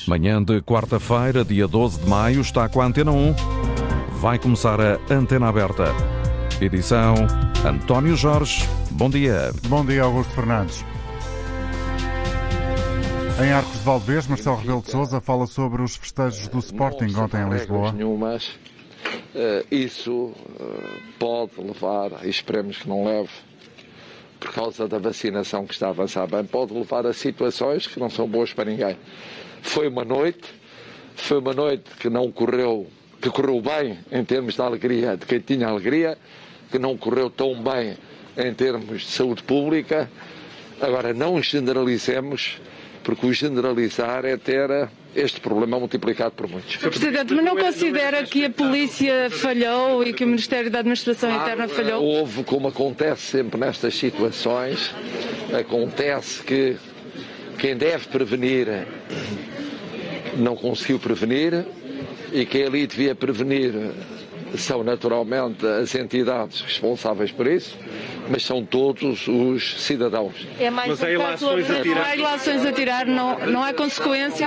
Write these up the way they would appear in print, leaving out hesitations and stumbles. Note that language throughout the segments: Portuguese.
Manhã de quarta-feira, dia 12 de maio, está com a Antena 1. Vai começar a Antena Aberta. Edição António Jorge. Bom dia. Bom dia, Augusto Fernandes. Em Arcos de Valdevez, Marcelo Rebelo de Sousa fala sobre os festejos do Sporting ontem em Lisboa. Nenhumas. Isso pode levar, e esperemos que não leve, por causa da vacinação que está a avançar bem, pode levar a situações que não são boas para ninguém. Foi uma noite que não correu, que correu bem em termos de alegria, de quem tinha alegria, que não correu tão bem em termos de saúde pública. Agora, não generalizemos, porque o generalizar é ter este problema multiplicado por muitos. Sr. Presidente, mas não considera que a polícia falhou e que o Ministério da Administração Interna falhou? Houve, como acontece sempre nestas situações, acontece que quem deve prevenir não conseguiu prevenir e quem ali devia prevenir são naturalmente as entidades responsáveis por isso, mas são todos os cidadãos. É mais mas há ilações a tirar. Não há ilações a tirar, não há consequência.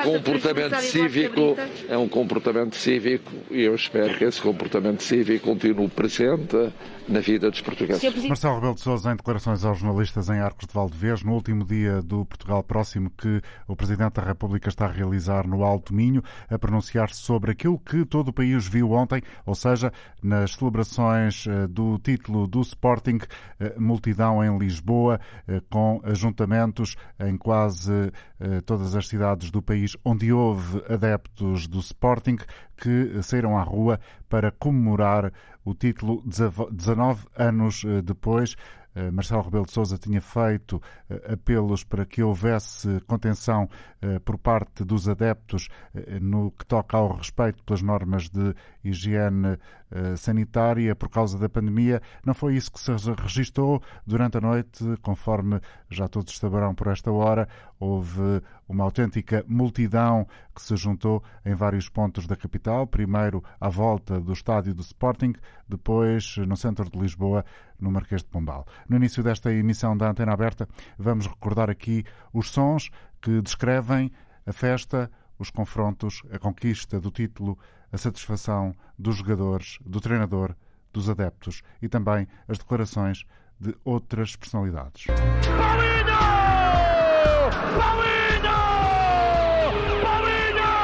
É um comportamento cívico e eu espero que esse comportamento cívico continue presente na vida dos portugueses. Marcelo Rebelo de Sousa, em declarações aos jornalistas em Arcos de Valdevez, no último dia do Portugal Próximo que o Presidente da República está a realizar no Alto Minho, a pronunciar-se sobre aquilo que todo o país viu ontem, ou seja, nas celebrações do título do Sporting, multidão em Lisboa, com ajuntamentos em quase todas as cidades do país onde houve adeptos do Sporting que saíram à rua para comemorar o título 19 anos depois. Marcelo Rebelo de Sousa tinha feito apelos para que houvesse contenção por parte dos adeptos no que toca ao respeito pelas normas de higiene sanitária por causa da pandemia. Não foi isso que se registou durante a noite, conforme já todos saberão por esta hora. Houve uma autêntica multidão que se juntou em vários pontos da capital, primeiro à volta do estádio do Sporting, depois no centro de Lisboa, no Marquês de Pombal. No início desta emissão da Antena Aberta, vamos recordar aqui os sons que descrevem a festa, os confrontos, a conquista do título, a satisfação dos jogadores, do treinador, dos adeptos e também as declarações de outras personalidades. Paulinho! Paulinho! Paulinho!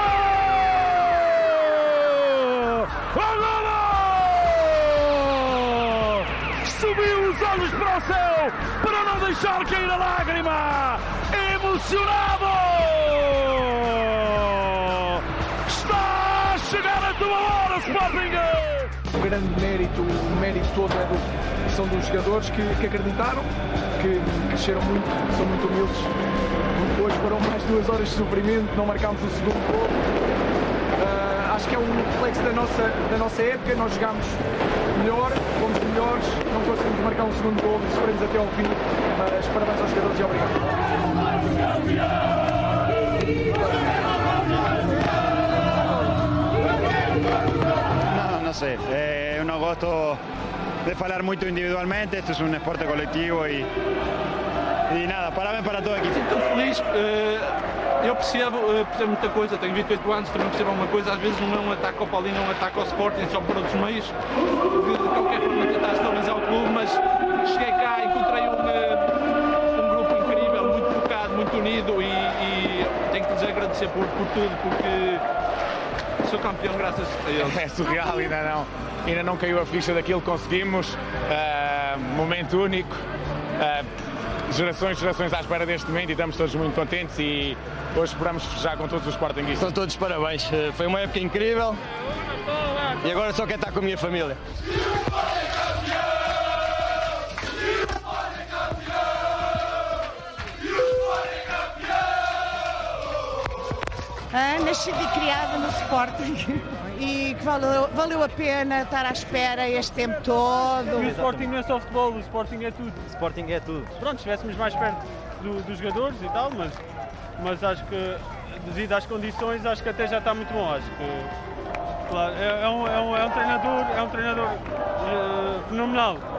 Agora! Subiu os olhos para o céu para não deixar cair a lágrima! Emocionado! Está a chegar a tua hora, Sporting! O grande mérito, o mérito todo são dos jogadores que acreditaram, que cresceram muito, são muito humildes. Hoje foram mais 2 horas de sofrimento, não marcámos o segundo gol. Acho que é um reflexo da nossa época, nós jogámos melhor, fomos melhores, não conseguimos marcar um segundo gol, sofremos até ao fim, mas parabéns aos jogadores e obrigado. No sé, yo no gosto de falar muito individualmente, esto es un deporte colectivo y nada, parabéns para todo o equipo. Estou feliz, eu percebo muita coisa, tenho 28 anos, também percebo uma coisa, às vezes não é um ataque ao Paulinho, não é um ataque ao Sporting, só por outros meios, de qualquer forma tentar estabilizar o clube, mas cheguei cá, encontrei um grupo incrível, muito focado, muito unido e tenho que lhes agradecer por tudo, porque sou campeão graças a eles. É surreal, ainda não caiu a ficha daquilo que conseguimos, momento único, gerações à espera deste momento e estamos todos muito contentes e hoje esperamos festejar com todos os sportinguistas. Estão todos parabéns, foi uma época incrível e agora só quero estar com a minha família. Nascida e criada no Sporting e que valeu a pena estar à espera este tempo todo. O Sporting não é só futebol, o Sporting é tudo. O Sporting é tudo. Pronto, estivéssemos mais perto dos jogadores e tal, mas acho que devido às condições acho que até já está muito bom. Acho que claro, é um treinador fenomenal.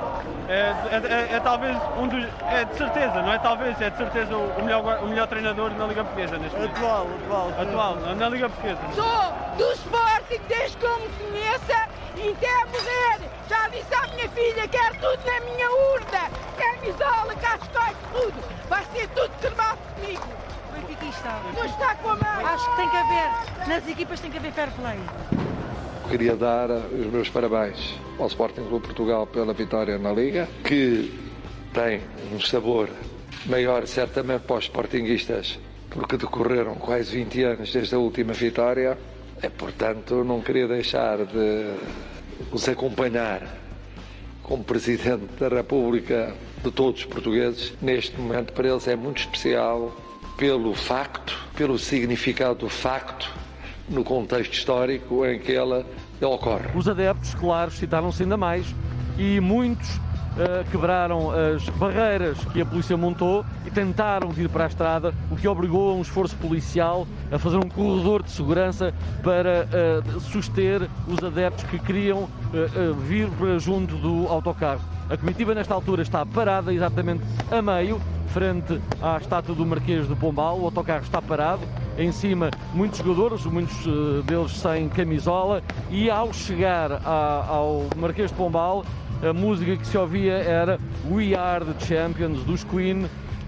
É talvez um dos... É de certeza, não é talvez, é de certeza o melhor treinador na Liga Portuguesa neste momento. Atual, na Liga Portuguesa. Sou do Sporting desde que eu me conheça e até morrer. Já disse à minha filha, quero tudo na minha urna. Camisola, cascóis, tudo. Vai ser tudo cremado comigo. Benfiquista. Não está com a mãe. Acho que tem que haver, nas equipas tem que haver fair play. Queria dar os meus parabéns ao Sporting Clube Portugal pela vitória na Liga, que tem um sabor maior certamente para os sportinguistas, porque decorreram quase 20 anos desde a última vitória. Portanto, não queria deixar de os acompanhar como Presidente da República de todos os portugueses. Neste momento, para eles é muito especial pelo facto, pelo significado do facto, no contexto histórico em que ela ocorre. Os adeptos, claro, excitaram-se ainda mais e muitos quebraram as barreiras que a polícia montou e tentaram vir para a estrada, o que obrigou a um esforço policial a fazer um corredor de segurança para suster os adeptos que queriam vir para junto do autocarro. A comitiva nesta altura está parada exatamente a meio, frente à estátua do Marquês de Pombal. O autocarro está parado, em cima muitos jogadores, muitos deles sem camisola, e ao chegar ao Marquês de Pombal, a música que se ouvia era We Are the Champions dos Queen,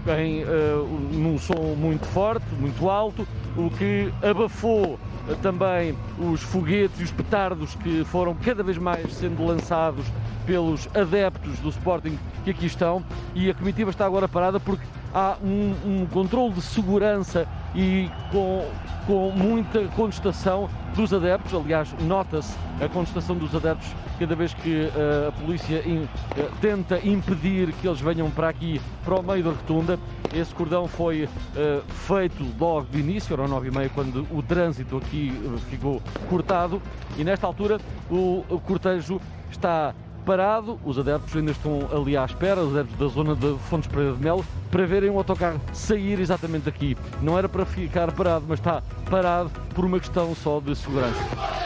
num som muito forte, muito alto, o que abafou também os foguetes e os petardos que foram cada vez mais sendo lançados pelos adeptos do Sporting que aqui estão, e a comitiva está agora parada porque há um controle de segurança e com muita contestação dos adeptos. Aliás, nota-se a contestação dos adeptos cada vez que a polícia tenta impedir que eles venham para aqui, para o meio da rotunda. Esse cordão foi feito logo de início, eram 9h30, quando o trânsito aqui ficou cortado, e nesta altura o cortejo está parado. Os adeptos ainda estão ali à espera, os adeptos da zona de Fontes Pereira de Melo, para verem o autocarro sair exatamente aqui. Não era para ficar parado, mas está parado por uma questão só de segurança.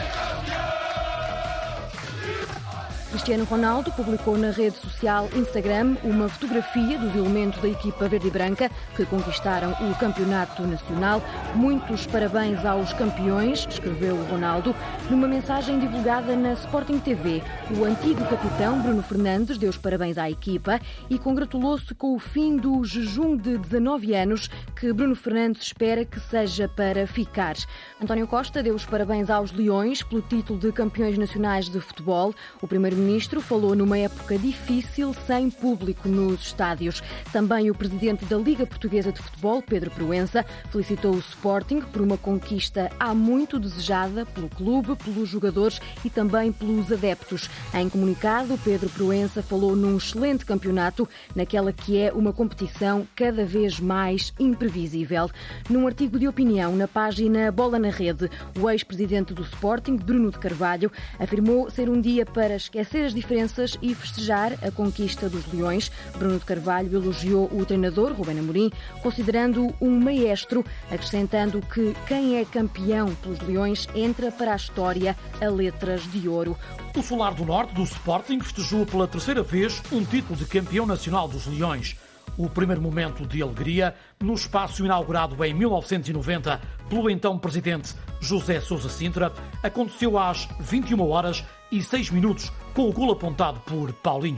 Cristiano Ronaldo publicou na rede social Instagram uma fotografia dos elementos da equipa verde e branca que conquistaram o campeonato nacional. Muitos parabéns aos campeões, escreveu o Ronaldo. Numa mensagem divulgada na Sporting TV, o antigo capitão Bruno Fernandes deu os parabéns à equipa e congratulou-se com o fim do jejum de 19 anos que Bruno Fernandes espera que seja para ficar. António Costa deu os parabéns aos Leões pelo título de campeões nacionais de futebol. O primeiro-ministro falou numa época difícil, sem público nos estádios. Também o presidente da Liga Portuguesa de Futebol, Pedro Proença, felicitou o Sporting por uma conquista há muito desejada pelo clube, pelos jogadores e também pelos adeptos. Em comunicado, Pedro Proença falou num excelente campeonato, naquela que é uma competição cada vez mais imprevisível. Num artigo de opinião na página Bola na Rede, o ex-presidente do Sporting, Bruno de Carvalho, afirmou ser um dia para esquecer as diferenças e festejar a conquista dos Leões. Bruno de Carvalho elogiou o treinador, Rubén Amorim, considerando-o um maestro, acrescentando que quem é campeão pelos Leões entra para a história a letras de ouro. O Solar do Norte, do Sporting, festejou pela terceira vez um título de campeão nacional dos Leões. O primeiro momento de alegria no espaço inaugurado em 1990 pelo então presidente José Sousa Sintra aconteceu às 21h06 com o golo apontado por Paulinho.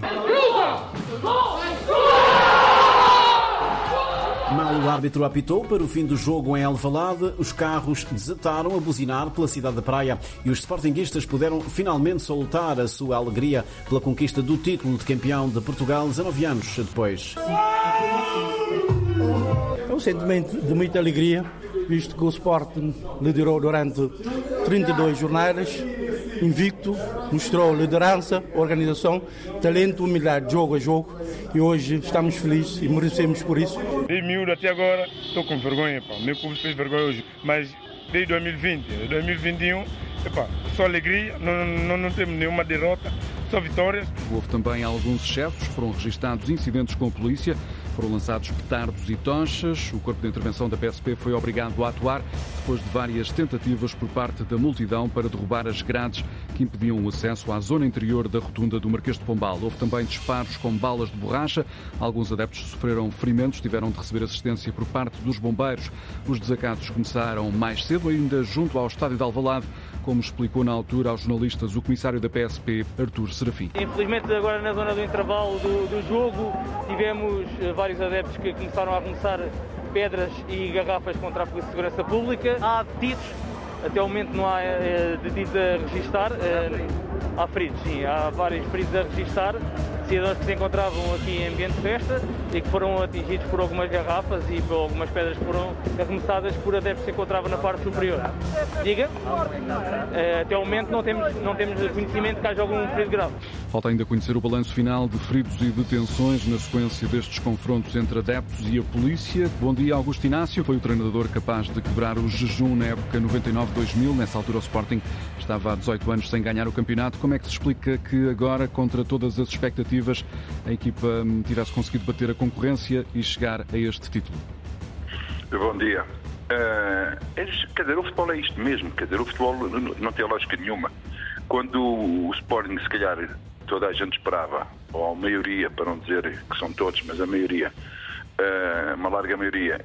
Mal o árbitro apitou para o fim do jogo em Alvalade, os carros desataram a buzinar pela cidade da Praia e os sportinguistas puderam finalmente soltar a sua alegria pela conquista do título de campeão de Portugal 19 anos depois. É um sentimento de muita alegria, visto que o Sporting liderou durante 32 jornadas, invicto, mostrou liderança, organização, talento, humildade, jogo a jogo, e hoje estamos felizes e merecemos por isso. Desde miúdo até agora estou com vergonha, pá. Meu clube fez vergonha hoje, mas desde 2020, 2021, só alegria, não temos nenhuma derrota, só vitórias. Houve também alguns excessos, foram registados incidentes com a polícia, Foram lançados petardos e tochas. O Corpo de Intervenção da PSP foi obrigado a atuar depois de várias tentativas por parte da multidão para derrubar as grades que impediam o acesso à zona interior da rotunda do Marquês de Pombal. Houve também disparos com balas de borracha. Alguns adeptos sofreram ferimentos, tiveram de receber assistência por parte dos bombeiros. Os desacatos começaram mais cedo, ainda junto ao estádio de Alvalade, como explicou na altura aos jornalistas o comissário da PSP, Artur Serafim. Infelizmente, agora na zona do intervalo do jogo, tivemos vários adeptos que começaram a arremessar pedras e garrafas contra a Polícia de Segurança Pública. Há detidos, até o momento não há detidos a registar. Há feridos, sim, há vários feridos a registar. Cidadãos que se encontravam aqui em ambiente de festa e que foram atingidos por algumas garrafas e por algumas pedras que foram arremessadas por adeptos que se encontravam na parte superior. Diga? Até o momento não temos conhecimento que haja algum ferido grave. Falta ainda conhecer o balanço final de feridos e detenções na sequência destes confrontos entre adeptos e a polícia. Bom dia, Augusto Inácio. Foi o treinador capaz de quebrar o jejum na época 99-2000. Nessa altura o Sporting estava há 18 anos sem ganhar o campeonato. Como é que se explica que agora, contra todas as expectativas, a equipa tivesse conseguido bater a concorrência e chegar a este título? Bom dia. Quer dizer, o futebol é isto mesmo. Quer dizer, o futebol não tem lógica nenhuma. Quando o Sporting, se calhar, toda a gente esperava, ou a maioria, para não dizer que são todos, mas a maioria, uma larga maioria,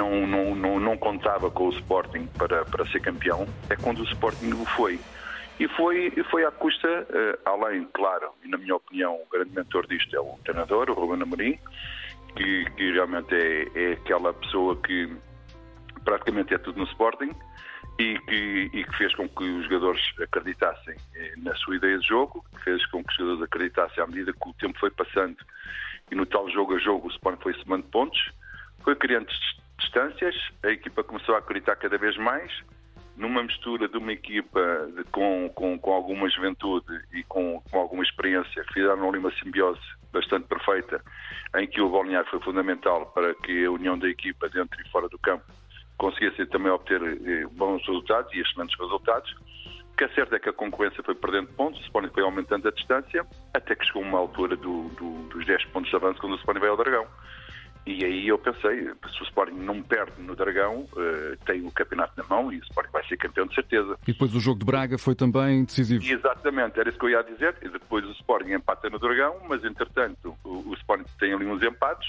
não contava com o Sporting para ser campeão, é quando o Sporting o foi. E foi à custa, além, claro, e na minha opinião, o grande mentor disto é o treinador, o Ruben Amorim, que realmente é aquela pessoa que praticamente é tudo no Sporting e que fez com que os jogadores acreditassem na sua ideia de jogo, que fez com que os jogadores acreditassem à medida que o tempo foi passando e no tal jogo a jogo o Sporting foi somando pontos, foi criando distâncias, a equipa começou a acreditar cada vez mais, numa mistura de uma equipa com alguma juventude e com alguma experiência, fizeram ali uma simbiose bastante perfeita, em que o balneário foi fundamental para que a união da equipa dentro e fora do campo conseguisse também obter bons resultados e excelentes resultados. O que é certo é que a concorrência foi perdendo pontos, o Sporting foi aumentando a distância, até que chegou uma altura dos 10 pontos de avanço quando o Sporting veio ao Dragão. E aí eu pensei, se o Sporting não perde no Dragão, tem o campeonato na mão e o Sporting vai ser campeão de certeza. E depois o jogo de Braga foi também decisivo. Exatamente, era isso que eu ia dizer. E depois o Sporting empata no Dragão, mas entretanto o Sporting tem ali uns empates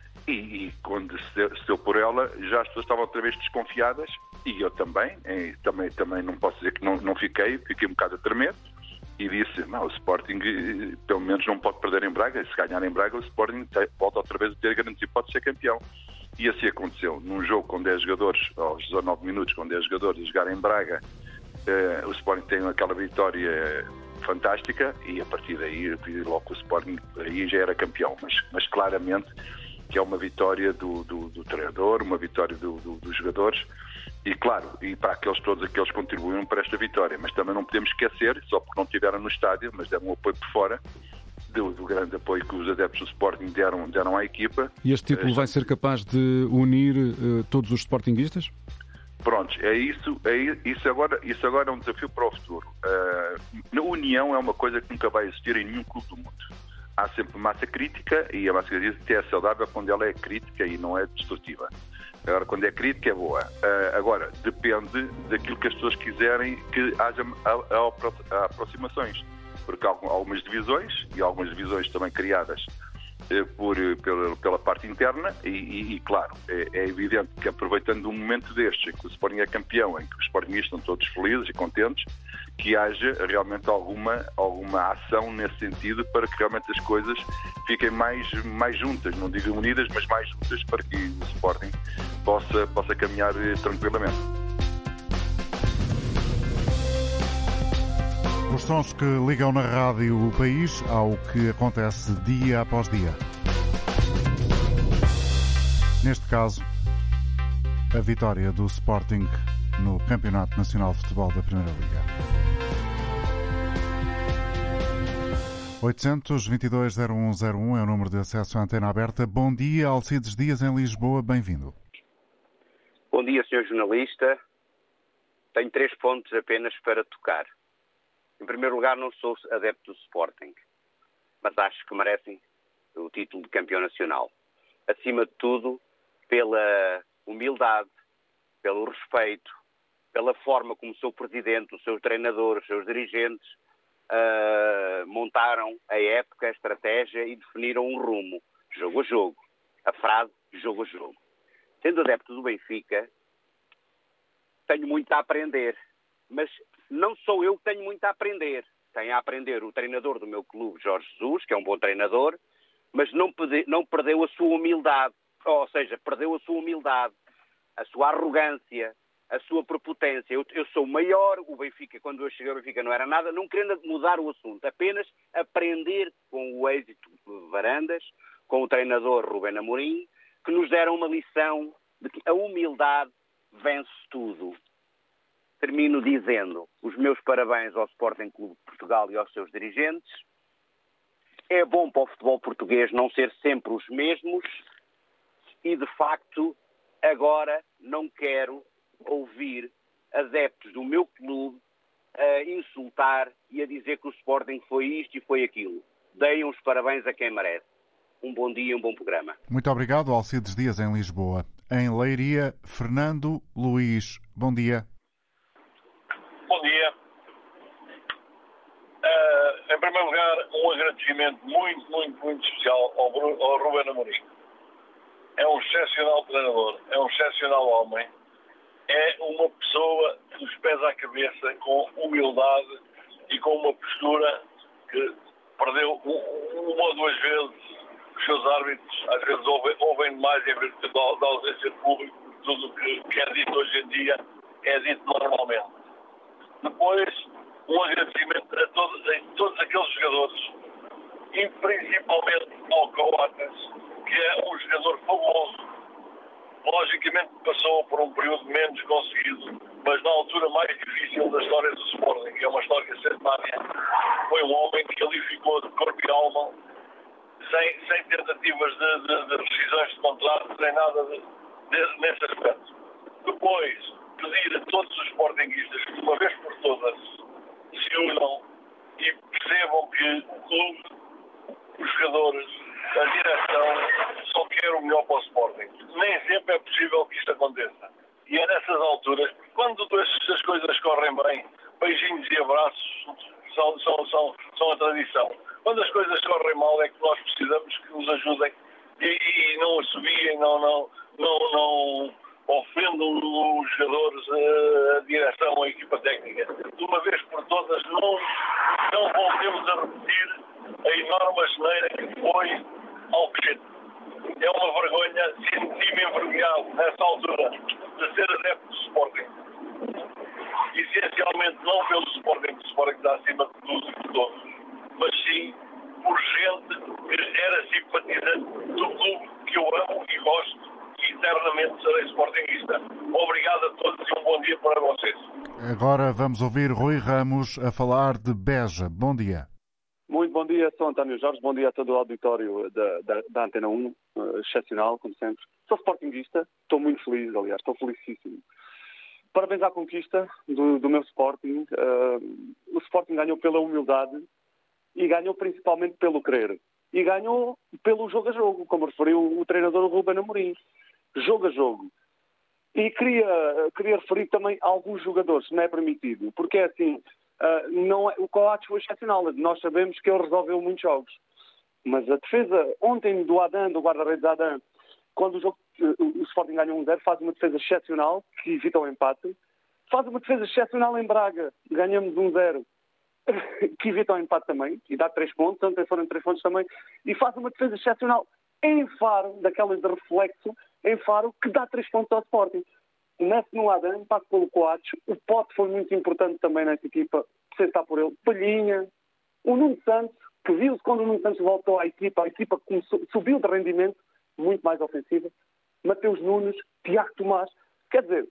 e quando se deu por ela, já as pessoas estavam outra vez desconfiadas e eu também não posso dizer que não fiquei um bocado a tremer. E disse, não, o Sporting pelo menos não pode perder em Braga. Se ganhar em Braga, o Sporting volta outra vez a ter grandes hipóteses de ser campeão. E assim aconteceu. Num jogo com 10 jogadores, aos 19 minutos, com 10 jogadores a jogar em Braga, o Sporting tem aquela vitória fantástica e a partir daí, logo o Sporting aí já era campeão. Mas claramente que é uma vitória do treinador, uma vitória dos jogadores. E claro, e para todos aqueles que contribuíram para esta vitória, mas também não podemos esquecer, só porque não estiveram no estádio, mas deram um apoio por fora, do grande apoio que os adeptos do Sporting deram à equipa. E este título vai ser capaz de unir todos os sportinguistas? Prontos, isso agora é um desafio para o futuro. A união é uma coisa que nunca vai existir em nenhum clube do mundo. Há sempre massa crítica e a massa crítica é saudável quando ela é crítica e não é destrutiva. Agora, quando é crítica, é boa. Agora, depende daquilo que as pessoas quiserem que haja aproximações. Porque há algumas divisões, e algumas divisões também criadas pela parte interna, e claro, é evidente que aproveitando um momento destes, em que o Sporting é campeão, em que os sportingistas estão todos felizes e contentes, que haja realmente alguma ação nesse sentido para que realmente as coisas fiquem mais juntas, não digo unidas, mas mais juntas para que o Sporting possa caminhar tranquilamente. Os sons que ligam na rádio o país ao que acontece dia após dia. Neste caso, a vitória do Sporting no Campeonato Nacional de Futebol da Primeira Liga. 822-0101 é o número de acesso à antena aberta. Bom dia, Alcides Dias, em Lisboa. Bem-vindo. Bom dia, Sr. jornalista. Tenho 3 pontos apenas para tocar. Em primeiro lugar, não sou adepto do Sporting, mas acho que merecem o título de campeão nacional. acima de tudo, pela humildade, pelo respeito, pela forma como o seu presidente, o seu treinador, os seus dirigentes montaram a época, a estratégia e definiram um rumo, jogo a jogo. A frase, jogo a jogo. Sendo adepto do Benfica, tenho muito a aprender. Mas não sou eu que tenho muito a aprender. Tem a aprender o treinador do meu clube, Jorge Jesus, que é um bom treinador, mas não perdeu a sua humildade. Ou seja, perdeu a sua humildade, a sua arrogância, a sua prepotência. Eu sou maior, o Benfica, quando eu cheguei ao Benfica não era nada, não querendo mudar o assunto, apenas aprender com o êxito de Varandas, com o treinador Ruben Amorim, que nos deram uma lição de que a humildade vence tudo. Termino dizendo os meus parabéns ao Sporting Clube de Portugal e aos seus dirigentes. É bom para o futebol português não ser sempre os mesmos e, de facto, agora não quero ouvir adeptos do meu clube a insultar e a dizer que o Sporting foi isto e foi aquilo. Deem os parabéns a quem merece. Um bom dia e um bom programa. Muito obrigado, Alcides Dias, em Lisboa. Em Leiria, Fernando Luís. Bom dia. Bom dia. Em primeiro lugar, um agradecimento muito especial ao Ruben Amorim. É um excepcional treinador, é um excepcional homem, é uma pessoa dos pés à cabeça, com humildade e com uma postura que perdeu uma ou duas vezes os seus árbitros, às vezes ouvem demais em virtude da ausência de público, tudo o que é dito hoje em dia é dito normalmente. Depois, um agradecimento a todos aqueles jogadores, e principalmente ao Coates, que é um jogador fabuloso. Logicamente passou por um período menos conseguido, mas na altura mais difícil da história do Sporting, que é uma história centenária, foi um homem que qualificou de corpo e alma, sem tentativas de rescisões de contrato, sem nada nesse aspecto. Depois, pedir a todos os sportinguistas que, uma vez por todas, se unam e percebam que o clube, os jogadores, a direção só quer o melhor para o Sporting. Nem sempre é possível que isto aconteça. E é nessas alturas, quando as coisas correm bem, beijinhos e abraços são a tradição. Quando as coisas correm mal é que nós precisamos que nos ajudem e não assobiem, não ofendam os jogadores, a direção, a equipa técnica. De uma vez por todas, não voltemos a repetir a enorme asneira que foi Alcochete. É uma vergonha, senti-me envergonhado nessa altura de ser adepto do Sporting. Essencialmente não pelo Sporting, que o Sporting está acima de tudo e de todos, mas sim por gente que era simpatizante do clube que eu amo e gosto e eternamente serei sportinguista. Obrigado a todos e um bom dia para vocês. Agora vamos ouvir Rui Ramos a falar de Beja. Bom dia. Muito bom dia, sou António Jorge, bom dia a todo o auditório da Antena 1, excepcional, como sempre. Sou sportinguista, estou muito feliz, aliás, estou felicíssimo. Parabéns à conquista do meu Sporting. O Sporting ganhou pela humildade e ganhou principalmente pelo querer. E ganhou pelo jogo a jogo, como referiu o treinador Ruben Amorim. Jogo a jogo. E queria referir também a alguns jogadores, se não é permitido, porque é assim... o Coates foi excepcional, nós sabemos que ele resolveu muitos jogos, mas a defesa ontem do Adam, do guarda-redes Adam, quando o Sporting ganha 1-0, faz uma defesa excepcional que evita o empate, faz uma defesa excepcional em Braga, ganhamos 1-0 que evita o empate também e dá 3 pontos, ontem foram 3 pontos também, e faz uma defesa excepcional em Faro, daquelas de reflexo em Faro, que dá 3 pontos ao Sporting. Mete no Adam, passa pelo Coates. O Pote foi muito importante também nessa equipa, sem estar por ele. Palhinha, o Nuno Santos, que viu-se quando o Nuno Santos voltou à equipa, a equipa subiu de rendimento, muito mais ofensiva. Mateus Nunes, Tiago Tomás. Quer dizer,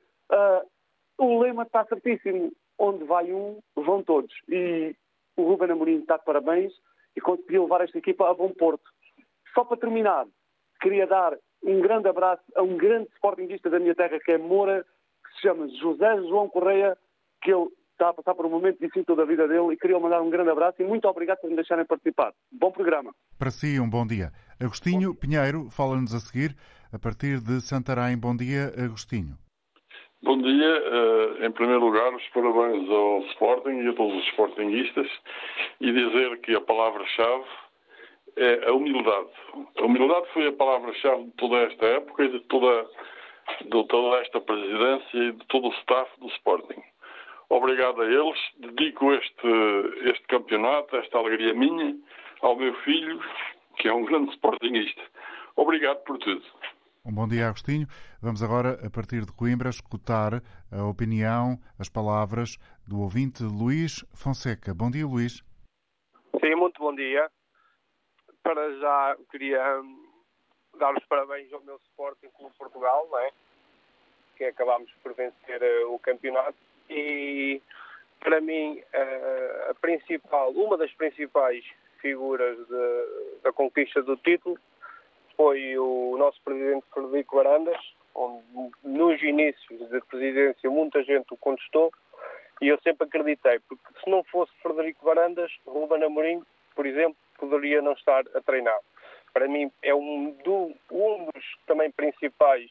o lema está certíssimo. Onde vai um, vão todos. E o Ruben Amorim está de parabéns e conseguiu levar esta equipa a bom porto. Só para terminar, queria dar um grande abraço a um grande sportinguista da minha terra, que é Moura, que se chama José João Correia, que ele está a passar por um momento difícil da vida dele, e queria mandar um grande abraço e muito obrigado por me deixarem participar. Bom programa. Para si, um bom dia. Agostinho Pinheiro fala-nos a seguir, a partir de Santarém. Bom dia, Agostinho. Bom dia. Em primeiro lugar, os parabéns ao Sporting e a todos os sportinguistas e dizer que a palavra-chave é a humildade. A humildade foi a palavra-chave de toda esta época e de toda esta presidência e de todo o staff do Sporting. Obrigado a eles. Dedico este campeonato, esta alegria minha, ao meu filho, que é um grande sportinguista. Obrigado por tudo. Um bom dia, Agostinho. Vamos agora, a partir de Coimbra, escutar a opinião, as palavras do ouvinte Luís Fonseca. Bom dia, Luís. Sim, muito bom dia. Para já, queria dar os parabéns ao meu Sporting Clube Portugal, não é? Que acabámos por vencer o campeonato. E, para mim, uma das principais figuras da conquista do título foi o nosso presidente Frederico Varandas, onde nos inícios da presidência muita gente o contestou e eu sempre acreditei, porque se não fosse Frederico Varandas, Ruben Amorim, por exemplo, poderia não estar a treinar. Para mim é um dos também principais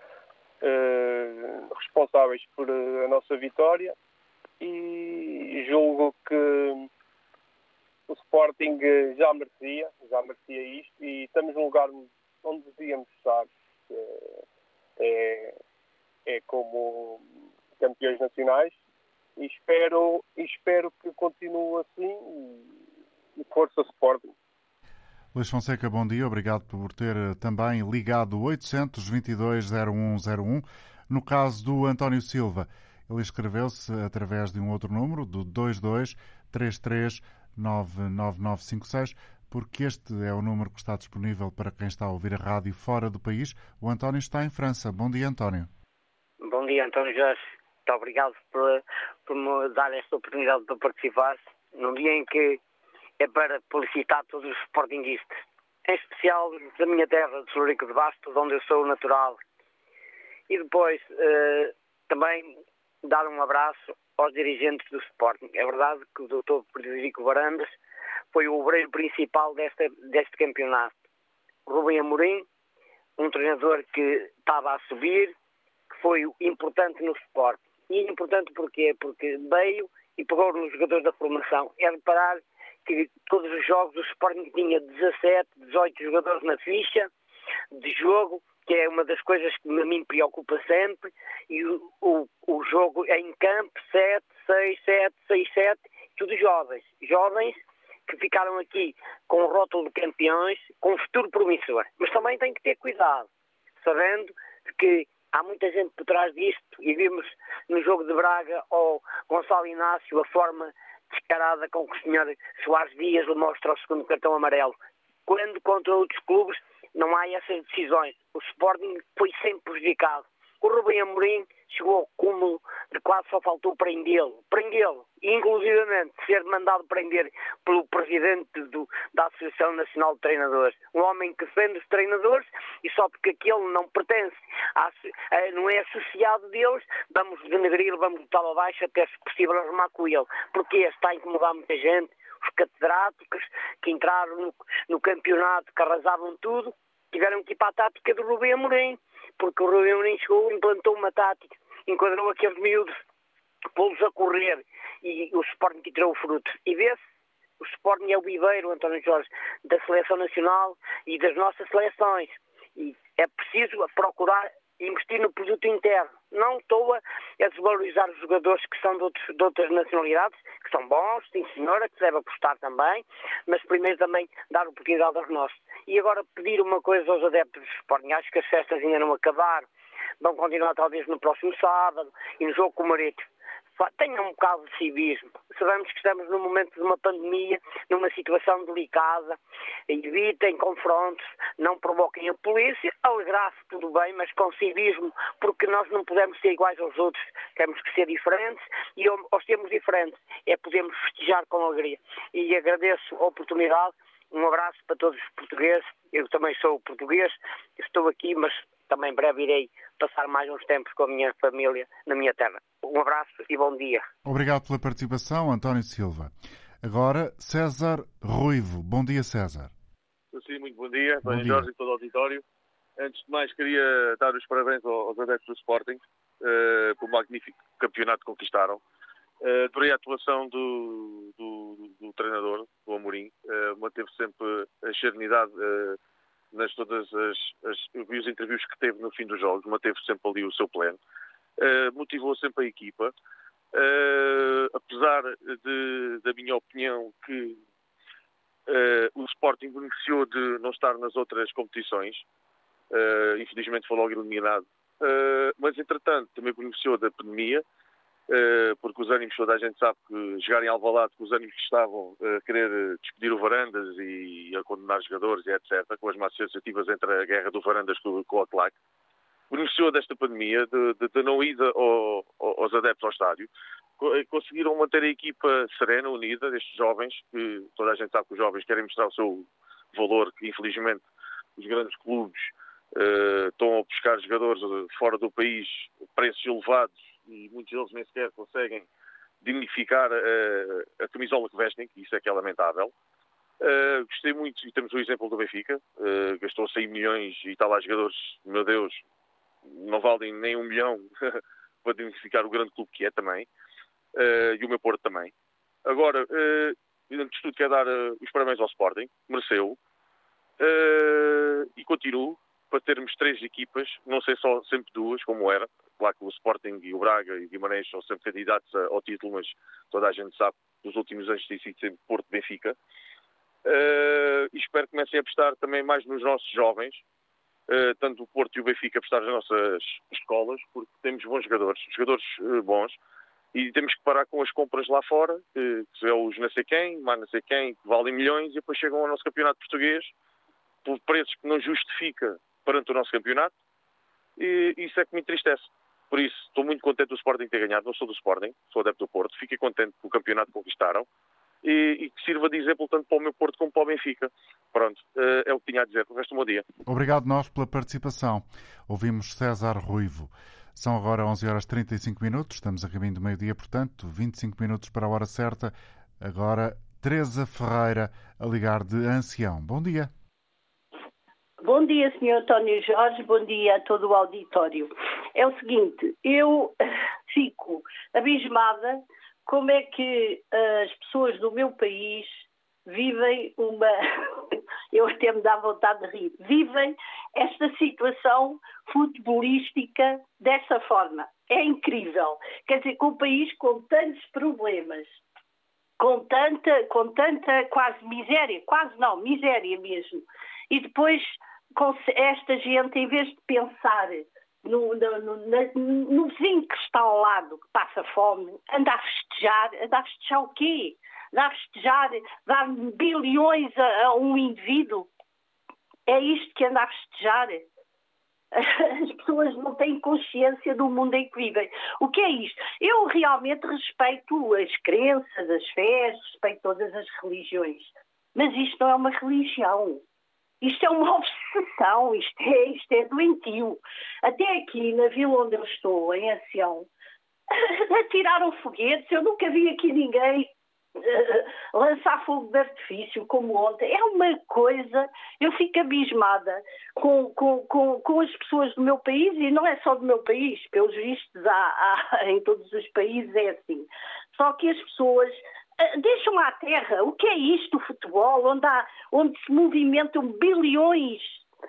responsáveis por a nossa vitória e julgo que o Sporting já merecia isto e estamos num lugar onde devíamos estar, é como campeões nacionais e espero que continue assim e força Sporting. Luís Fonseca, bom dia. Obrigado por ter também ligado 822-0101. No caso do António Silva, ele inscreveu-se através de um outro número, do 2233-99956, porque este é o número que está disponível para quem está a ouvir a rádio fora do país. O António está em França. Bom dia, António. Bom dia, António Jorge. Muito obrigado por me dar esta oportunidade de participar num dia em que é para felicitar todos os sportinguistas, em especial da minha terra, de Florico de Basto, de onde eu sou natural. E depois também dar um abraço aos dirigentes do Sporting. É verdade que o Dr. Frederico Varandas foi o obreiro principal deste campeonato. Ruben Amorim, um treinador que estava a subir, que foi importante no Sporting. E importante porquê? Porque veio e pegou nos jogadores da formação. É reparar que todos os jogos o Sporting tinha 17, 18 jogadores na ficha de jogo, que é uma das coisas que a mim preocupa sempre, e o jogo é em campo, 7, 6, 7, 6, 7, tudo jovens que ficaram aqui com o rótulo de campeões, com um futuro promissor. Mas também tem que ter cuidado, sabendo que há muita gente por trás disto, e vimos no jogo de Braga ao Gonçalo Inácio a forma descarada com que o Sr. Soares Dias lhe mostra o segundo cartão amarelo. Quando contra outros clubes não há essas decisões. O Sporting foi sempre prejudicado. O Ruben Amorim chegou ao cúmulo de quase só faltou prendê-lo. E inclusivamente ser mandado prender pelo presidente da Associação Nacional de Treinadores. Um homem que defende os treinadores e só porque aquele não pertence, não é associado deles, vamos denegri-lo, vamos botá-lo abaixo até se possível arrumar com ele. Porque está a incomodar muita gente. Os catedráticos que entraram no campeonato, que arrasavam tudo, tiveram que ir para a tática do Ruben Amorim, porque o Ruben Amorim chegou, implantou uma tática, enquadrou aqueles miúdos, pô-los a correr, e o Sporting que tirou o fruto. E vê-se, o Sporting é o viveiro, António Jorge, da Seleção Nacional e das nossas seleções. E é preciso procurar investir no produto interno. Não estou a desvalorizar os jogadores que são de outras nacionalidades, que são bons, sim senhora, que se deve apostar também, mas primeiro também dar oportunidade aos nossos. E agora pedir uma coisa aos adeptos do Sporting. Acho que as festas ainda não acabaram. Vão continuar talvez no próximo sábado e no jogo com o Marítimo. Tenham um bocado de civismo. Sabemos que estamos num momento de uma pandemia, numa situação delicada. Evitem confrontos, não provoquem a polícia. Alegrar-se tudo bem, mas com civismo, porque nós não podemos ser iguais aos outros. Temos que ser diferentes e aos sermos diferentes podemos festejar com alegria. E agradeço a oportunidade. Um abraço para todos os portugueses. Eu também sou português. Estou aqui, mas também em breve irei passar mais uns tempos com a minha família na minha terra. Um abraço e bom dia. Obrigado pela participação, António Silva. Agora, César Ruivo. Bom dia, César. Sim, muito bom dia, António Jorge e todo o auditório. Antes de mais, queria dar os parabéns aos adeptos do Sporting pelo magnífico campeonato que conquistaram. Adorei a atuação do treinador, do Amorim. Manteve sempre a serenidade nas todas os interviews que teve no fim dos jogos. Manteve sempre ali o seu pleno. Motivou sempre a equipa. Apesar da minha opinião que o Sporting beneficiou de não estar nas outras competições, infelizmente foi logo eliminado, mas entretanto também beneficiou da pandemia, porque os ânimos, toda a gente sabe que jogar em Alvalade, que os ânimos que estavam a querer despedir o Varandas e a condenar jogadores e etc, com as más associativas entre a guerra do Varandas com a claque, beneficiou desta pandemia, de não ida aos adeptos ao estádio. Conseguiram manter a equipa serena, unida, destes jovens, que toda a gente sabe que os jovens querem mostrar o seu valor, que infelizmente os grandes clubes estão a buscar jogadores fora do país, preços elevados, e muitos deles nem sequer conseguem dignificar a camisola que vestem, que isso é que é lamentável. Gostei muito, e temos o exemplo do Benfica, gastou 100 milhões e está lá jogadores, meu Deus, não valem nem 1 milhão para dignificar o grande clube que é também. E o meu Porto também. Agora, antes de tudo, quero dar os parabéns ao Sporting, mereceu, e continuo para termos 3 equipas, não sei só sempre 2, como era. Claro que o Sporting e o Braga e o Guimarães são sempre candidatos ao título, mas toda a gente sabe que nos últimos anos tem sido sempre Porto-Benfica. E espero que comecem a apostar também mais nos nossos jovens, tanto o Porto e o Benfica apostar nas nossas escolas, porque temos bons jogadores bons. E temos que parar com as compras lá fora, que é os não sei quem, mais não sei quem, que valem milhões, e depois chegam ao nosso campeonato português por preços que não justifica perante o nosso campeonato, e isso é que me entristece. Por isso, estou muito contente do Sporting ter ganhado. Não sou do Sporting, sou adepto do Porto. Fiquei contente com o campeonato que conquistaram, e que sirva de exemplo tanto para o meu Porto como para o Benfica. Pronto, é o que tinha a dizer. O resto do meu dia. Obrigado nós pela participação. Ouvimos César Ruivo. São agora 11h35, estamos a caminho do meio-dia, portanto, 25 minutos para a hora certa. Agora, Teresa Ferreira, a ligar de Ancião. Bom dia. Bom dia, Sr. António Jorge, bom dia a todo o auditório. É o seguinte, eu fico abismada como é que as pessoas do meu país vivem eu até me dá vontade de rir, vivem esta situação futebolística dessa forma. É incrível. Quer dizer, com um país com tantos problemas, com tanta quase miséria, quase não, miséria mesmo. E depois, com esta gente, em vez de pensar no vizinho que está ao lado, que passa fome, anda a festejar o quê? Anda a festejar, dar bilhões a um indivíduo? É isto que anda a festejar? As pessoas não têm consciência do mundo em que vivem. O que é isto? Eu realmente respeito as crenças, as fés, respeito todas as religiões. Mas isto não é uma religião. Isto é uma obsessão, isto é doentio. Até aqui, na vila onde eu estou, em Ancião, atiraram foguetes. Eu nunca vi aqui ninguém lançar fogo de artifício como ontem. É uma coisa, eu fico abismada com as pessoas do meu país, e não é só do meu país, pelos vistos em todos os países é assim. Só que as pessoas deixam à terra. O que é isto, o futebol, onde se movimentam bilhões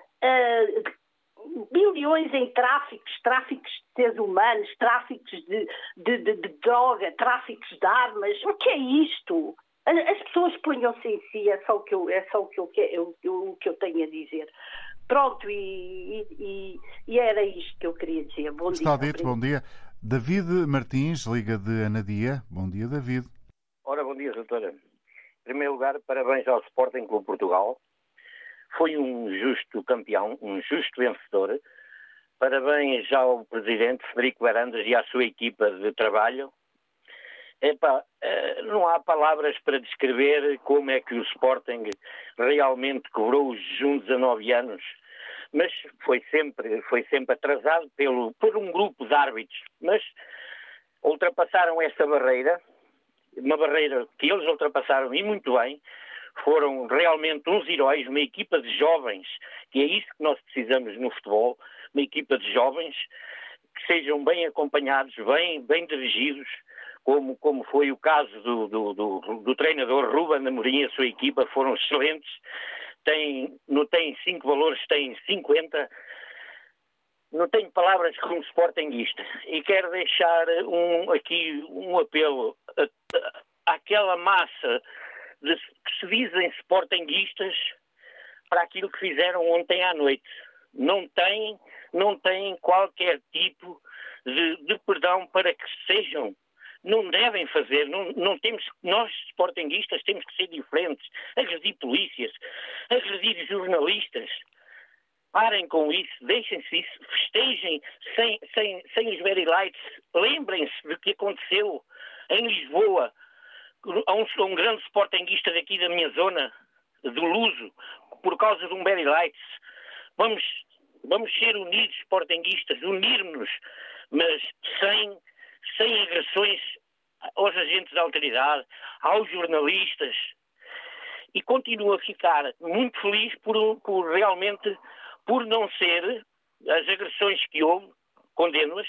em tráficos de seres humanos, tráficos de droga, tráficos de armas. O que é isto? As pessoas ponham-se em si, é só o que eu tenho a dizer. Pronto, e era isto que eu queria dizer. Bom dia. Está dito, bom dia. David Martins, Liga de Anadia. Bom dia, David. Ora, bom dia, doutora. Em primeiro lugar, parabéns ao Sporting Clube Portugal. Foi um justo campeão, um justo vencedor. Parabéns ao presidente Frederico Varandas e à sua equipa de trabalho. Não há palavras para descrever como é que o Sporting realmente cobrou os jejum 19 anos, mas foi sempre atrasado por um grupo de árbitros. Mas ultrapassaram essa barreira, uma barreira que eles ultrapassaram e muito bem, foram realmente uns heróis, uma equipa de jovens, que é isso que nós precisamos no futebol, uma equipa de jovens que sejam bem acompanhados, bem dirigidos, como foi o caso do treinador Ruben Amorim. A sua equipa foram excelentes, não tem 5 valores, tem 50. Não tenho palavras como sportinguista e quero deixar aqui um apelo àquela massa que se dizem sportinguistas para aquilo que fizeram ontem à noite. Não têm qualquer tipo de perdão para que sejam. Não devem fazer. Não temos, nós sportinguistas temos que ser diferentes. Agredir polícias, agredir jornalistas. Parem com isso, deixem-se isso, festejem sem os very lights. Lembrem-se do que aconteceu em Lisboa a um grande sportinguista daqui da minha zona, do Luso, por causa de um very lights. Vamos ser unidos, sportinguistas, unir-nos, mas sem agressões aos agentes da autoridade, aos jornalistas. E continuo a ficar muito feliz por realmente, por não ser as agressões que houve, condeno-as,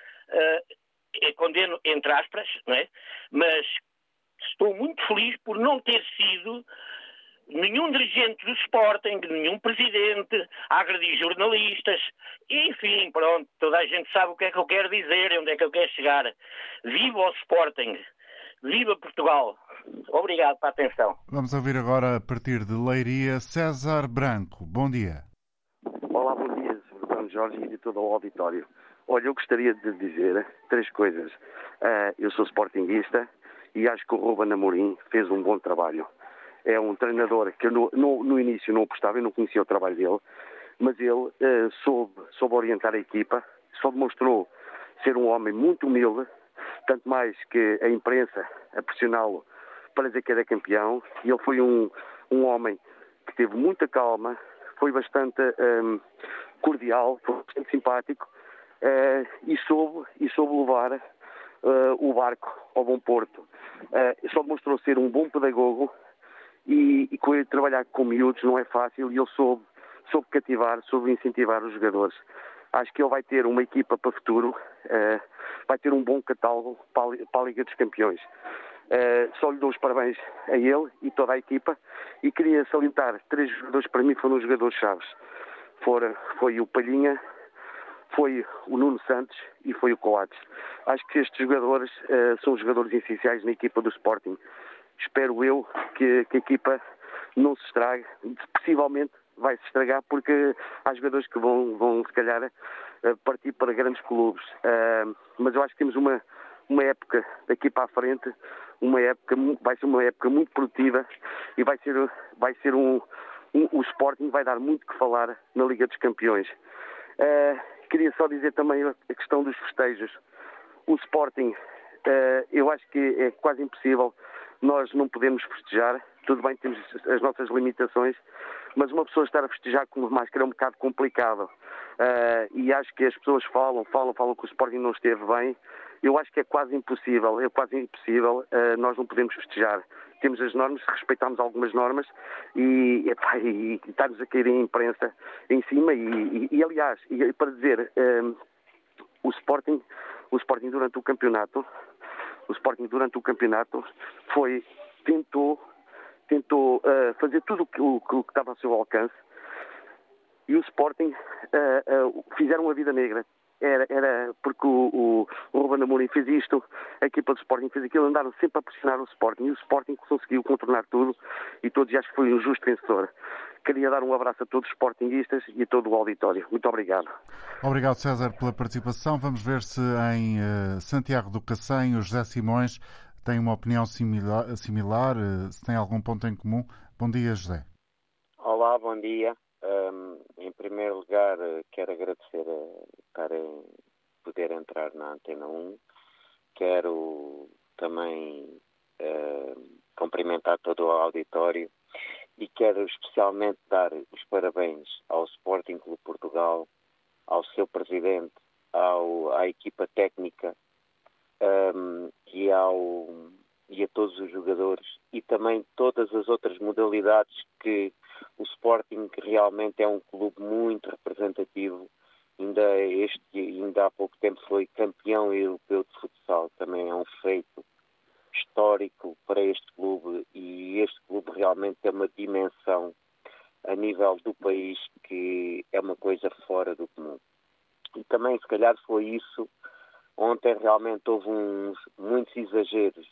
condeno entre aspas, não é? Mas estou muito feliz por não ter sido nenhum dirigente do Sporting, nenhum presidente, a agredir jornalistas. Enfim, pronto, toda a gente sabe o que é que eu quero dizer e onde é que eu quero chegar. Viva o Sporting! Viva Portugal! Obrigado pela atenção. Vamos ouvir agora, a partir de Leiria, César Branco. Bom dia. Olá, bom dia, Sr. António Jorge e todo o auditório. Olha, eu gostaria de dizer 3 coisas. Eu sou sportinguista e acho que o Ruben Amorim fez um bom trabalho. É um treinador que eu no início não apostava, eu não conhecia o trabalho dele, mas ele soube orientar a equipa, só demonstrou ser um homem muito humilde, tanto mais que a imprensa a pressioná-lo para dizer que era campeão. E ele foi um homem que teve muita calma, foi bastante cordial, foi bastante simpático e soube levar o barco ao bom porto. Só demonstrou ser um bom pedagogo e trabalhar com miúdos não é fácil, e ele soube cativar, soube incentivar os jogadores. Acho que ele vai ter uma equipa para o futuro, vai ter um bom catálogo para a Liga dos Campeões. Só lhe dou os parabéns a ele e toda a equipa, e queria salientar 3 jogadores para mim foram os jogadores chaves. Foi o Palhinha, foi o Nuno Santos e foi o Coates. Acho que estes jogadores são os jogadores essenciais na equipa do Sporting. Espero eu que a equipa não se estrague, possivelmente vai se estragar, porque há jogadores que vão se calhar partir para grandes clubes, mas eu acho que temos uma época daqui para a frente, vai ser uma época muito produtiva e vai ser o Sporting vai dar muito que falar na Liga dos Campeões. Queria só dizer também a questão dos festejos. O Sporting, eu acho que é quase impossível nós não podemos festejar. Tudo bem, temos as nossas limitações, mas uma pessoa estar a festejar com máscara é um bocado complicado. E acho que as pessoas falam que o Sporting não esteve bem. Eu acho que é quase impossível, nós não podemos festejar. Temos as normas, respeitamos algumas normas e está-nos a cair a imprensa em cima e aliás, para dizer, o Sporting durante o campeonato tentou fazer tudo o que estava ao seu alcance, e o Sporting fizeram a vida negra. Era porque o Ruben Amorim fez isto, a equipa do Sporting fez aquilo, andaram sempre a pressionar o Sporting, e o Sporting conseguiu contornar tudo, e todos acho que foi um justo vencedor. Queria dar um abraço a todos os sportinguistas e a todo o auditório. Muito obrigado. Obrigado, César, pela participação. Vamos ver se em Santiago do Cacém o José Simões tem uma opinião similar, se tem algum ponto em comum. Bom dia, José. Olá, bom dia. Em primeiro lugar, quero agradecer por poder entrar na Antena 1. Quero também cumprimentar todo o auditório e quero especialmente dar os parabéns ao Sporting Clube Portugal, ao seu presidente, à equipa técnica e ao e a todos os jogadores e também todas as outras modalidades que o Sporting realmente é um clube muito representativo. Ainda há pouco tempo foi campeão europeu de futsal, também é um feito histórico para este clube, e este clube realmente tem uma dimensão a nível do país que é uma coisa fora do comum. E também, se calhar, foi isso. Ontem realmente houve muitos exageros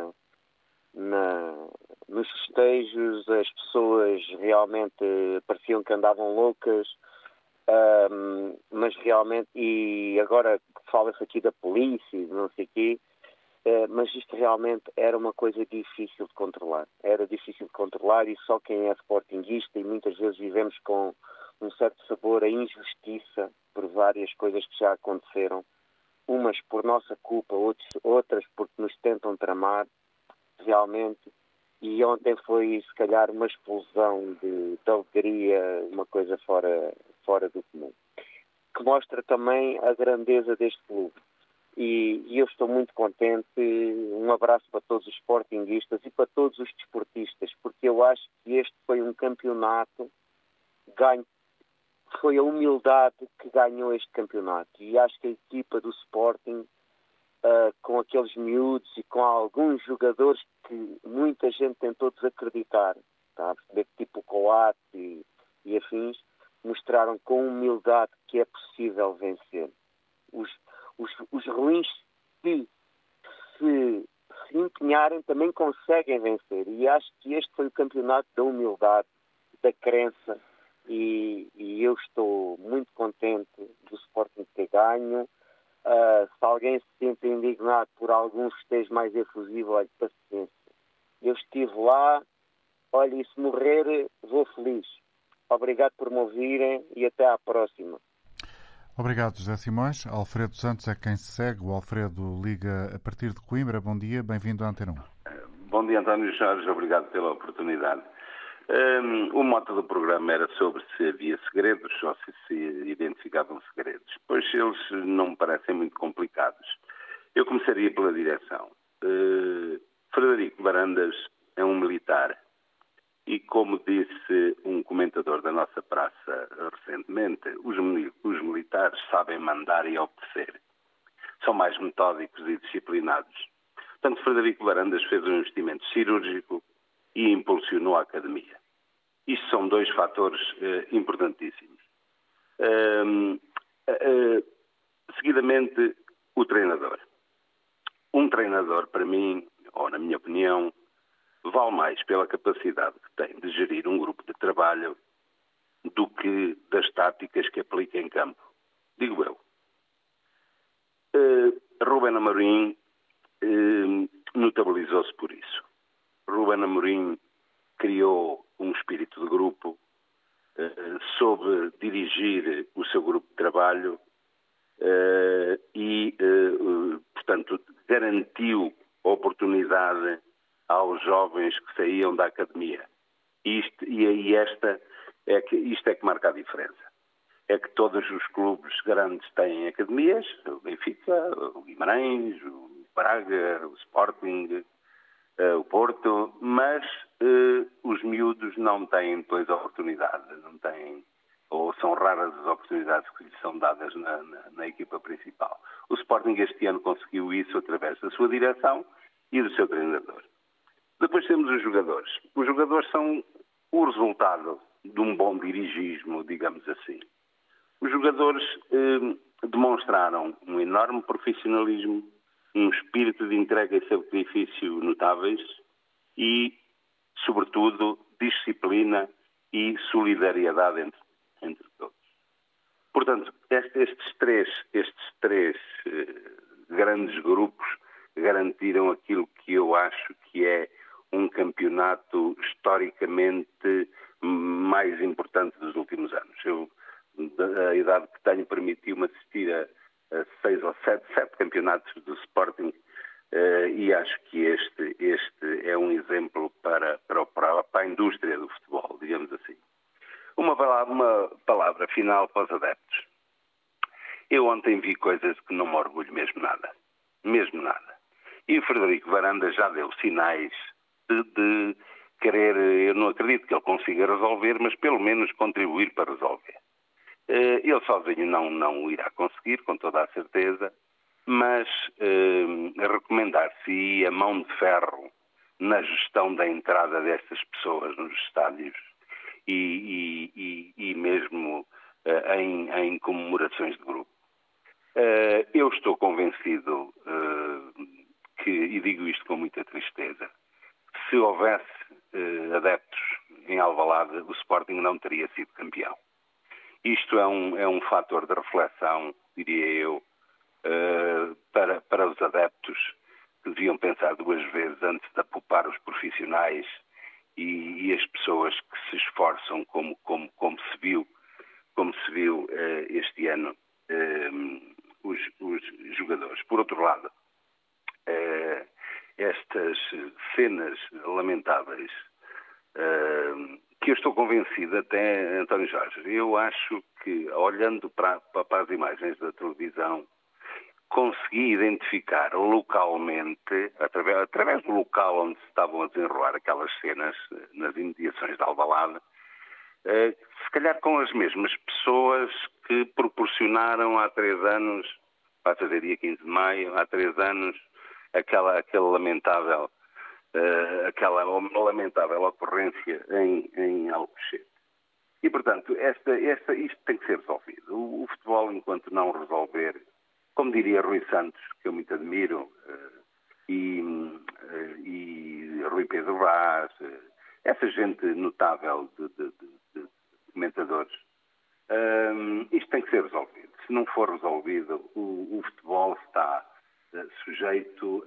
nos festejos, as pessoas realmente pareciam que andavam loucas, mas realmente, e agora fala-se aqui da polícia, não sei o quê, mas isto realmente era uma coisa difícil de controlar. Era difícil de controlar, e só quem é sportinguista, e muitas vezes vivemos com um certo sabor a injustiça por várias coisas que já aconteceram, umas por nossa culpa, outras porque nos tentam tramar, realmente. E ontem foi, se calhar, uma explosão de alegria, uma coisa fora do comum, que mostra também a grandeza deste clube. E eu estou muito contente. Um abraço para todos os sportinguistas e para todos os desportistas, porque eu acho que este foi um campeonato ganho. Foi a humildade que ganhou este campeonato, e acho que a equipa do Sporting, com aqueles miúdos e com alguns jogadores que muita gente tentou desacreditar, tá? Tipo o Coates e afins, mostraram com humildade que é possível vencer. Os ruins, se empenharem, também conseguem vencer, e acho que este foi o campeonato da humildade, da crença. E eu estou muito contente do Sporting ter ganho. Se alguém se sente indignado por algum festejo mais efusivo, olha, paciência. Eu estive lá, olha, e se morrer, vou feliz. Obrigado por me ouvirem e até à próxima. Obrigado, José Simões. Alfredo Santos é quem se segue. O Alfredo liga a partir de Coimbra. Bom dia, bem-vindo à Antena 1. Bom dia, António Jorge. Obrigado pela oportunidade. O mote do programa era sobre se havia segredos ou se identificavam segredos. Pois eles não me parecem muito complicados. Eu começaria pela direção. Frederico Varandas é um militar e, como disse um comentador da nossa praça recentemente, os militares sabem mandar e obedecer. São mais metódicos e disciplinados. Portanto, Frederico Varandas fez um investimento cirúrgico e impulsionou a academia. Isto são dois fatores importantíssimos. Seguidamente, o treinador. Um treinador, para mim, ou na minha opinião, vale mais pela capacidade que tem de gerir um grupo de trabalho do que das táticas que aplica em campo. Digo eu. Ruben Amorim notabilizou-se por isso. Ruben Amorim criou um espírito de grupo, soube dirigir o seu grupo de trabalho e, portanto, garantiu a oportunidade aos jovens que saíam da academia. Isto é que marca a diferença. É que todos os clubes grandes têm academias, o Benfica, o Guimarães, o Braga, o Sporting, o Porto, mas os miúdos não têm depois a oportunidade, não têm, ou são raras as oportunidades que lhes são dadas na equipa principal. O Sporting este ano conseguiu isso através da sua direção e do seu treinador. Depois temos os jogadores. Os jogadores são o resultado de um bom dirigismo, digamos assim. Os jogadores demonstraram um enorme profissionalismo, um espírito de entrega e sacrifício notáveis e, sobretudo, disciplina e solidariedade entre todos. Portanto, estes três grandes grupos garantiram aquilo que eu acho que é um campeonato historicamente mais importante dos últimos anos. A idade que tenho permitiu-me assistir a 6 ou 7 campeonatos do Sporting e acho que este é um exemplo para a indústria do futebol, digamos assim. Uma palavra final para os adeptos. Eu ontem vi coisas que não me orgulho mesmo nada. Mesmo nada. E o Frederico Varandas Aranda já deu sinais de querer, eu não acredito que ele consiga resolver, mas pelo menos contribuir para resolver. Ele sozinho não irá conseguir, com toda a certeza, mas recomendar-se a mão de ferro na gestão da entrada destas pessoas nos estádios e mesmo em comemorações de grupo. Eu estou convencido e digo isto com muita tristeza, se houvesse adeptos em Alvalade, o Sporting não teria sido campeão. Isto é um fator de reflexão, diria eu, para os adeptos que deviam pensar duas vezes antes de apupar os profissionais e as pessoas que se esforçam como se viu este ano os jogadores. Por outro lado, estas cenas lamentáveis que eu estou convencido até, António Jorge, eu acho que, olhando para as imagens da televisão, consegui identificar localmente, através do local onde se estavam a desenrolar aquelas cenas, nas imediações de Alvalade, se calhar com as mesmas pessoas que proporcionaram há 3 anos, vai fazer dia 15 de maio, há 3 anos, aquela lamentável ocorrência em Alcochete. E, portanto, isto tem que ser resolvido. O futebol, enquanto não resolver, como diria Rui Santos, que eu muito admiro, e Rui Pedro Vaz, essa gente notável de comentadores, isto tem que ser resolvido. Se não for resolvido, o futebol está sujeito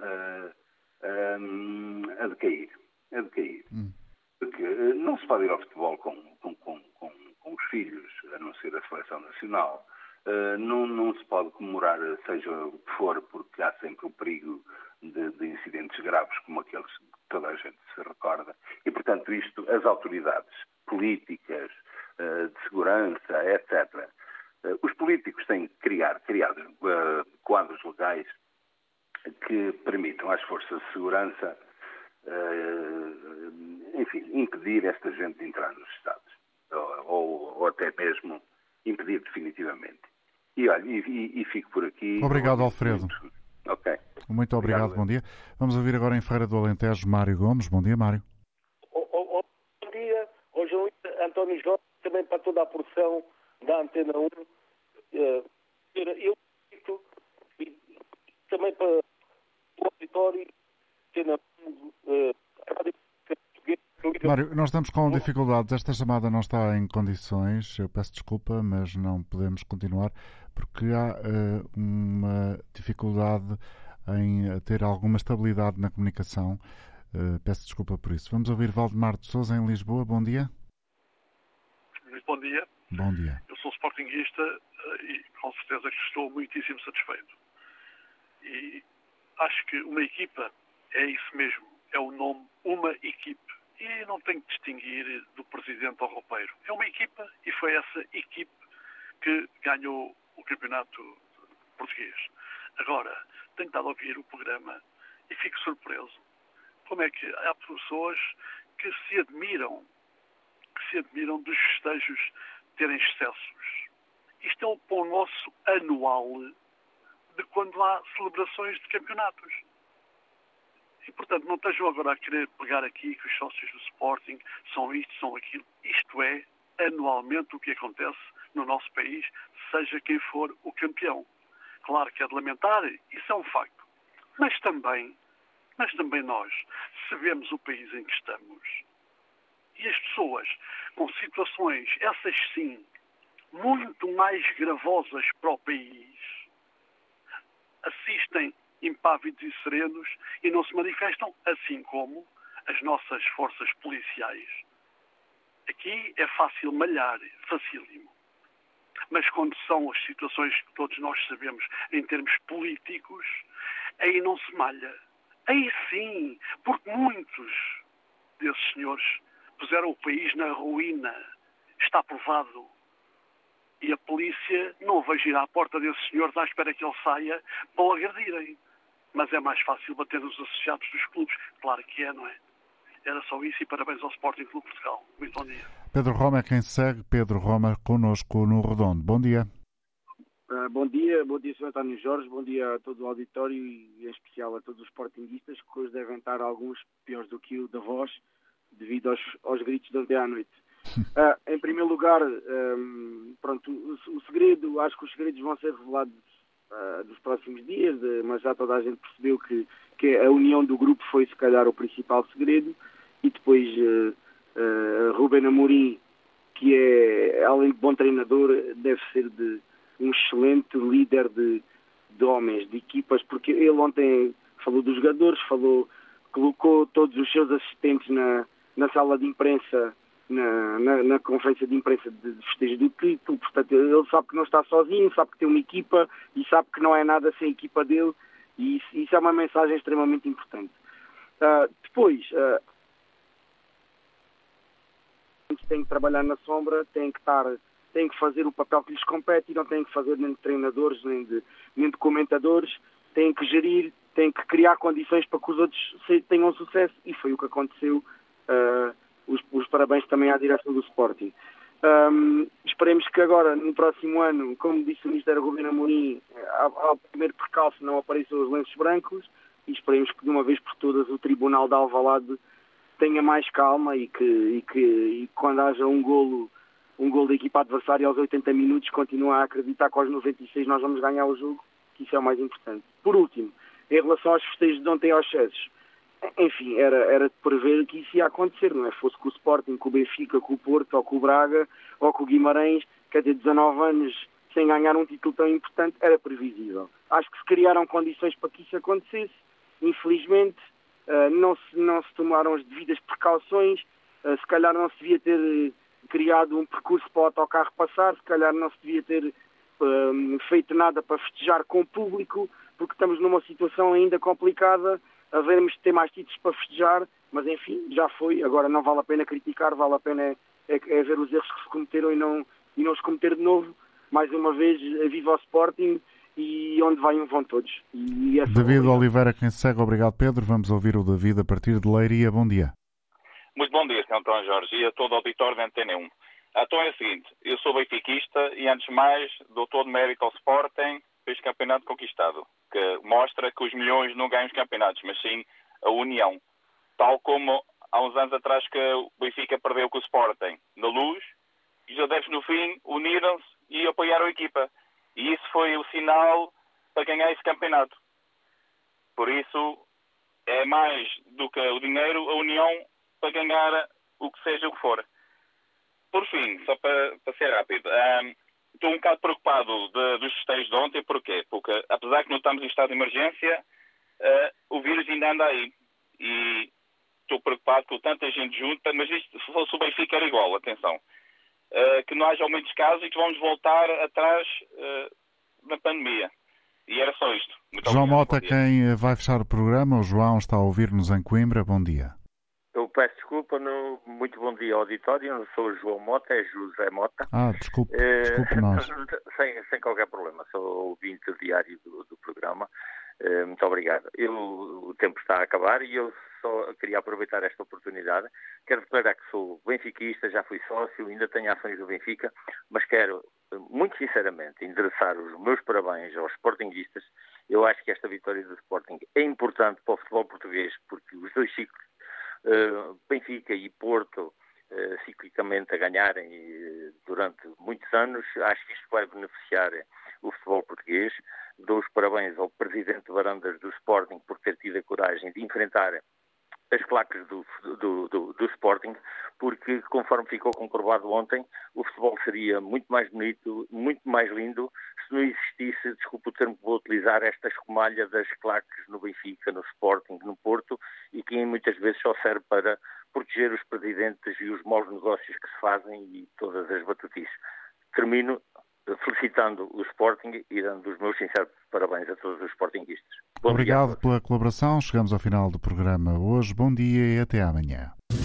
a decair. Porque não se pode ir ao futebol com os filhos, a não ser a seleção nacional. Não se pode comemorar, seja o que for, porque há sempre o perigo de incidentes graves como aqueles que toda a gente se recorda. E, portanto, as autoridades políticas, de segurança, etc. Os políticos têm que criar quadros legais que permitam às forças de segurança, impedir esta gente de entrar nos Estados. Ou até mesmo impedir definitivamente. E olha, e fico por aqui. Obrigado, Alfredo. Ok. Muito obrigado, bom dia. Vamos ouvir agora em Feira do Alentejo Mário Gomes. Bom dia, Mário. Bom dia, ao jornalista António Jorge, também para toda a produção da Antena 1. Eu cito, e também para o auditório, Antena 1, Mário, nós estamos com dificuldades. Esta chamada não está em condições. Eu peço desculpa, mas não podemos continuar porque há uma dificuldade em ter alguma estabilidade na comunicação. Peço desculpa por isso. Vamos ouvir Valdemar de Sousa em Lisboa. Bom dia. Muito bom dia. Bom dia. Eu sou sportinguista e com certeza que estou muitíssimo satisfeito. E acho que uma equipa é isso mesmo. É o nome, uma equipe. E não tem que distinguir do presidente ao roupeiro. É uma equipa e foi essa equipe que ganhou o campeonato português. Agora, tenho estado a ouvir o programa e fico surpreso. Como é que há pessoas que se admiram dos festejos terem excessos. Isto é o pão nosso anual de quando há celebrações de campeonatos. E, portanto, não estejam agora a querer pegar aqui que os sócios do Sporting são isto, são aquilo. Isto é anualmente o que acontece no nosso país, seja quem for o campeão. Claro que é de lamentar, isso é um facto. Mas também nós sabemos o país em que estamos. E as pessoas com situações, essas sim, muito mais gravosas para o país, assistem impávidos e serenos e não se manifestam, assim como as nossas forças policiais. Aqui é fácil malhar, facílimo. Mas quando são as situações que todos nós sabemos em termos políticos, aí não se malha. Aí sim, porque muitos desses senhores puseram o país na ruína. Está provado. E a polícia não vai girar à porta desses senhores à espera que ele saia para o agredirem. mas é mais fácil bater nos associados dos clubes. Claro que é, não é? Era só isso e parabéns ao Sporting Clube Portugal. Muito bom dia. Pedro Roma é quem segue. Pedro Roma connosco no Redondo. Bom dia. Bom dia, Sr. António Jorge, bom dia a todo o auditório e em especial a todos os sportinguistas, que hoje devem estar alguns piores do que o da voz, devido aos gritos de ontem à noite. Em primeiro lugar, o segredo, acho que os segredos vão ser revelados nos próximos dias, mas já toda a gente percebeu que a união do grupo foi se calhar o principal segredo, e depois Ruben Amorim, que é, além de bom treinador, deve ser um excelente líder de homens, de equipas, porque ele ontem falou dos jogadores, colocou todos os seus assistentes na sala de imprensa, na conferência de imprensa de festejo do título. Portanto, ele sabe que não está sozinho, sabe que tem uma equipa e sabe que não é nada sem a equipa dele, e isso é uma mensagem extremamente importante. Depois, tem que trabalhar na sombra, tem que fazer o papel que lhes compete, e não tem que fazer nem de treinadores, nem de comentadores, tem que gerir, tem que criar condições para que os outros tenham sucesso, e foi o que aconteceu. Os parabéns também à direção do Sporting. Esperemos que agora, no próximo ano, como disse o Ministro Ruben Amorim, ao primeiro percalço não apareçam os lenços brancos, e esperemos que de uma vez por todas o Tribunal de Alvalade tenha mais calma e que quando haja um golo da equipa adversária aos 80 minutos, continua a acreditar que aos 96 nós vamos ganhar o jogo, que isso é o mais importante. Por último, em relação aos festejos de ontem aos excessos, enfim, era de prever que isso ia acontecer, não é? Fosse com o Sporting, com o Benfica, com o Porto, ou com o Braga, ou com o Guimarães, quer dizer, 19 anos sem ganhar um título tão importante, era previsível. Acho que se criaram condições para que isso acontecesse, infelizmente não se tomaram as devidas precauções, se calhar não se devia ter criado um percurso para o autocarro passar, se calhar não se devia ter feito nada para festejar com o público, porque estamos numa situação ainda complicada, havemos de ter mais títulos para festejar, mas enfim, já foi, agora não vale a pena criticar, vale a pena é ver os erros que se cometeram e não os cometer de novo. Mais uma vez, viva o Sporting, e onde vai vão todos. David Oliveira, quem segue, obrigado Pedro. Vamos ouvir o David a partir de Leiria. Bom dia. Muito bom dia, Sr. António Jorge, e a todo o auditório da Antena 1. Então é o seguinte, eu sou benfiquista e antes de mais dou todo mérito ao Sporting por este campeonato conquistado, que mostra que os milhões não ganham os campeonatos, mas sim a união. Tal como há uns anos atrás que o Benfica perdeu com o Sporting na Luz, e os adeptos no fim uniram-se e apoiaram a equipa. E isso foi o sinal para ganhar esse campeonato. Por isso, é mais do que o dinheiro, a união para ganhar o que seja o que for. Por fim, só para ser rápido, estou um bocado preocupado dos festejos de ontem. Porquê? Porque, apesar que não estamos em estado de emergência, o vírus ainda anda aí. E estou preocupado com tanta gente junta, mas isto, se fosse o Benfica, era igual, atenção. Que não haja aumentos de casos e que vamos voltar atrás na pandemia. E era só isto. Muito João obrigado. Mota, quem vai fechar o programa, o João está a ouvir-nos em Coimbra. Bom dia. Eu peço desculpa, muito bom dia ao auditório, não sou o João Mota, é José Mota. Desculpe nós. Sem qualquer problema, sou ouvinte diário do programa. Muito obrigado. O tempo está a acabar e eu só queria aproveitar esta oportunidade. Quero declarar que sou benfiquista, já fui sócio, ainda tenho ações do Benfica, mas quero, muito sinceramente, endereçar os meus parabéns aos sportinguistas. Eu acho que esta vitória do Sporting é importante para o futebol português, porque os dois ciclos, Benfica e Porto, ciclicamente a ganharem durante muitos anos, acho que isto vai beneficiar o futebol português. Dou os parabéns ao presidente Varandas do Sporting por ter tido a coragem de enfrentar as claques do Sporting, porque, conforme ficou comprovado ontem, o futebol seria muito mais bonito, muito mais lindo, se não existisse, desculpe o termo que vou utilizar, esta escumalha das claques no Benfica, no Sporting, no Porto, e que muitas vezes só serve para proteger os presidentes e os maus negócios que se fazem e todas as batutices. Termino felicitando o Sporting e dando os meus sinceros parabéns a todos os sportinguistas. Obrigado pela colaboração. Chegamos ao final do programa hoje. Bom dia e até amanhã.